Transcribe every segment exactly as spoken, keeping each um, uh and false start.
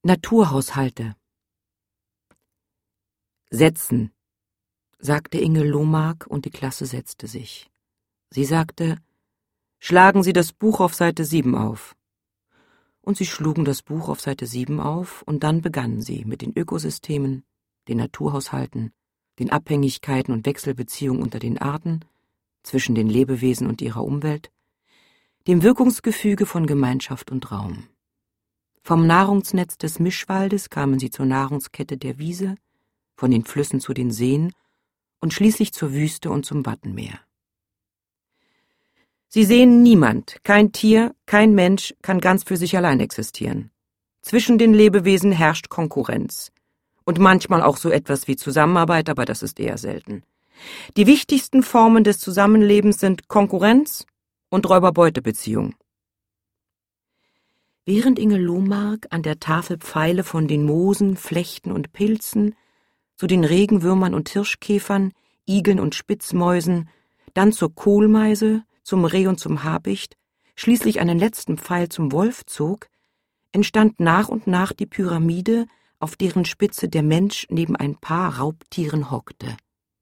Naturhaushalte. Setzen, sagte Inge Lohmark, und die Klasse setzte sich. Sie sagte, schlagen Sie das Buch auf Seite sieben auf. Und sie schlugen das Buch auf Seite sieben auf, und dann begannen sie mit den Ökosystemen, den Naturhaushalten, den Abhängigkeiten und Wechselbeziehungen unter den Arten, zwischen den Lebewesen und ihrer Umwelt, dem Wirkungsgefüge von Gemeinschaft und Raum. Vom Nahrungsnetz des Mischwaldes kamen sie zur Nahrungskette der Wiese, von den Flüssen zu den Seen und schließlich zur Wüste und zum Wattenmeer. Sie sehen niemand, kein Tier, kein Mensch kann ganz für sich allein existieren. Zwischen den Lebewesen herrscht Konkurrenz. Und manchmal auch so etwas wie Zusammenarbeit, aber das ist eher selten. Die wichtigsten Formen des Zusammenlebens sind Konkurrenz und Räuber-Beute-Beziehung. Während Inge Lohmark an der Tafel Pfeile von den Moosen, Flechten und Pilzen zu den Regenwürmern und Hirschkäfern, Igeln und Spitzmäusen, dann zur Kohlmeise, zum Reh und zum Habicht, schließlich einen letzten Pfeil zum Wolf zog, entstand nach und nach die Pyramide, auf deren Spitze der Mensch neben ein paar Raubtieren hockte.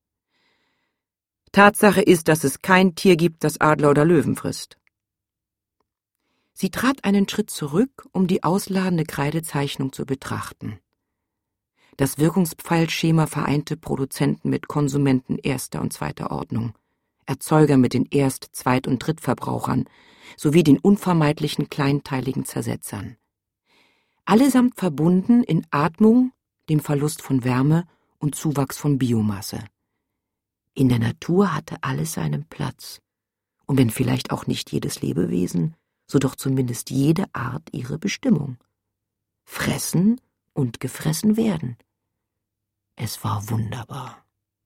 Tatsache ist, dass es kein Tier gibt, das Adler oder Löwen frisst. Sie trat einen Schritt zurück, um die ausladende Kreidezeichnung zu betrachten. Das Wirkungspfeilschema vereinte Produzenten mit Konsumenten erster und zweiter Ordnung, Erzeuger mit den Erst-, Zweit- und Drittverbrauchern sowie den unvermeidlichen kleinteiligen Zersetzern. Allesamt verbunden in Atmung, dem Verlust von Wärme und Zuwachs von Biomasse. In der Natur hatte alles seinen Platz, und wenn vielleicht auch nicht jedes Lebewesen, so doch zumindest jede Art ihre Bestimmung. Fressen und gefressen werden. Es war wunderbar.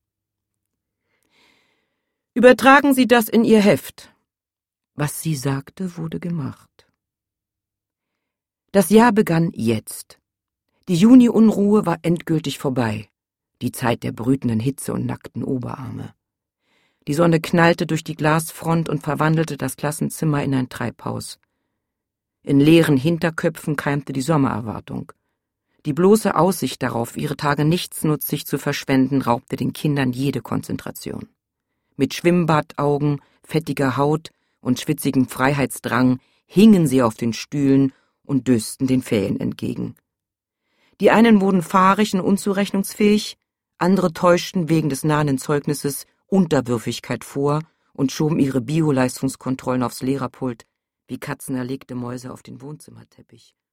Übertragen Sie das in Ihr Heft. Was sie sagte, wurde gemacht. Das Jahr begann jetzt. Die Juni-Unruhe war endgültig vorbei, die Zeit der brütenden Hitze und nackten Oberarme. Die Sonne knallte durch die Glasfront und verwandelte das Klassenzimmer in ein Treibhaus. In leeren Hinterköpfen keimte die Sommererwartung. Die bloße Aussicht darauf, ihre Tage nichtsnutzig zu verschwenden, raubte den Kindern jede Konzentration. Mit Schwimmbadaugen, fettiger Haut und schwitzigem Freiheitsdrang hingen sie auf den Stühlen und dösten den Ferien entgegen. Die einen wurden fahrig und unzurechnungsfähig, andere täuschten wegen des nahenden Zeugnisses Unterwürfigkeit vor und schoben ihre Bio-Leistungskontrollen aufs Lehrerpult wie katzenerlegte Mäuse auf den Wohnzimmerteppich.